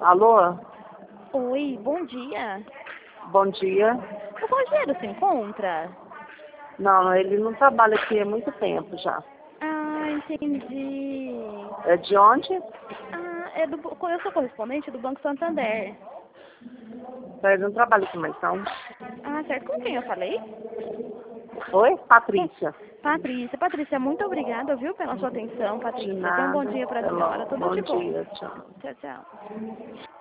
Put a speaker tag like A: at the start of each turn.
A: Alô?
B: Oi, bom dia.
A: Bom dia.
B: O Rogério se encontra?
A: Não, ele não trabalha aqui há muito tempo já.
B: Ah, entendi.
A: É de onde?
B: Eu sou correspondente do Banco Santander.
A: Ele não trabalha aqui mais não.
B: Ah, certo. Com quem eu falei?
A: Oi? Patrícia.
B: Patrícia. Patrícia, muito obrigada, viu, pela sua atenção,
A: De
B: Patrícia. Tenha um bom
A: nada.
B: dia para a
A: Até
B: senhora.
A: logo.
B: Tudo
A: Bom
B: de bom.
A: dia. Tchau.
B: Tchau, tchau.